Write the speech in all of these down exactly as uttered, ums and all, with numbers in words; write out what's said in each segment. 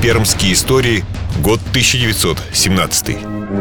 «Пермские истории», год тысяча девятьсот семнадцатый.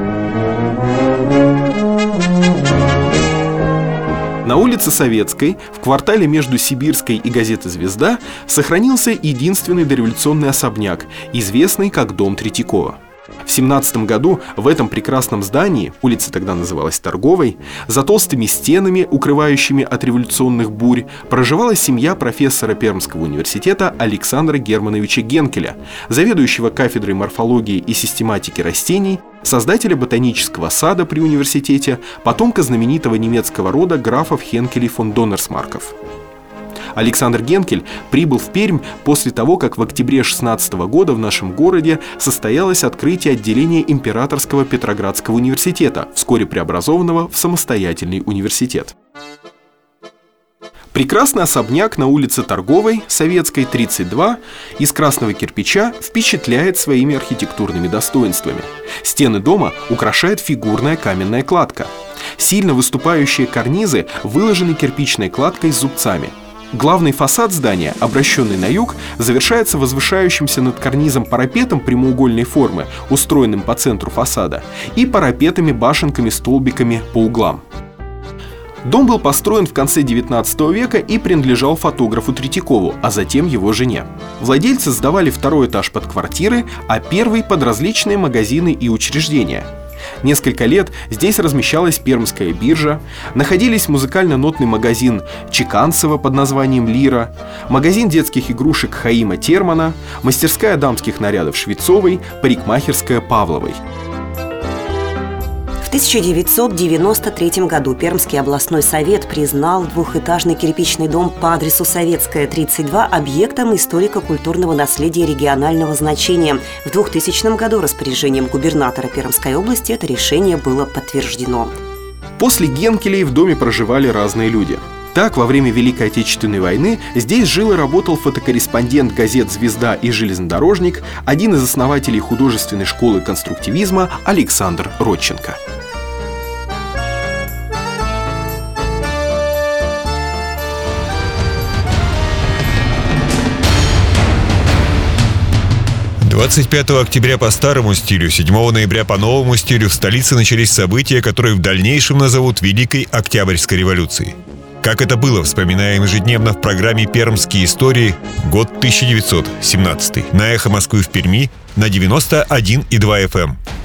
На улице Советской, в квартале между Сибирской и газетой «Звезда», сохранился единственный дореволюционный особняк, известный как дом Третьякова. В семнадцатом году в этом прекрасном здании, улица тогда называлась Торговой, за толстыми стенами, укрывающими от революционных бурь, проживала семья профессора Пермского университета Александра Германовича Генкеля, заведующего кафедрой морфологии и систематики растений, создателя ботанического сада при университете, потомка знаменитого немецкого рода графов Хенкелей фон Доннерсмарков. Александр Генкель прибыл в Пермь после того, как в октябре шестнадцатого года в нашем городе состоялось открытие отделения Императорского Петроградского университета, вскоре преобразованного в самостоятельный университет. Прекрасный особняк на улице Торговой, Советской, тридцать два, из красного кирпича впечатляет своими архитектурными достоинствами. Стены дома украшает фигурная каменная кладка. Сильно выступающие карнизы выложены кирпичной кладкой с зубцами. Главный фасад здания, обращенный на юг, завершается возвышающимся над карнизом парапетом прямоугольной формы, устроенным по центру фасада, и парапетами-башенками-столбиками по углам. Дом был построен в конце девятнадцатого века и принадлежал фотографу Третьякову, а затем его жене. Владельцы сдавали второй этаж под квартиры, а первый под различные магазины и учреждения. Несколько лет здесь размещалась Пермская биржа, находились музыкально-нотный магазин Чеканцева под названием «Лира», магазин детских игрушек Хаима Термана, мастерская дамских нарядов Швецовой, парикмахерская Павловой. В тысяча девятьсот девяносто третьем году Пермский областной совет признал двухэтажный кирпичный дом по адресу Советская, тридцать два объектом историко-культурного наследия регионального значения. В двухтысячном году распоряжением губернатора Пермской области это решение было подтверждено. После Генкелей в доме проживали разные люди. Так, во время Великой Отечественной войны здесь жил и работал фотокорреспондент газет «Звезда» и «Железнодорожник», один из основателей художественной школы конструктивизма Александр Родченко. двадцать пятого октября по старому стилю, седьмого ноября по новому стилю в столице начались события, которые в дальнейшем назовут Великой Октябрьской революцией. Как это было, вспоминаем ежедневно в программе «Пермские истории», год тысяча девятьсот семнадцатый. На Эхо Москвы в Перми на девяносто один и два эф эм.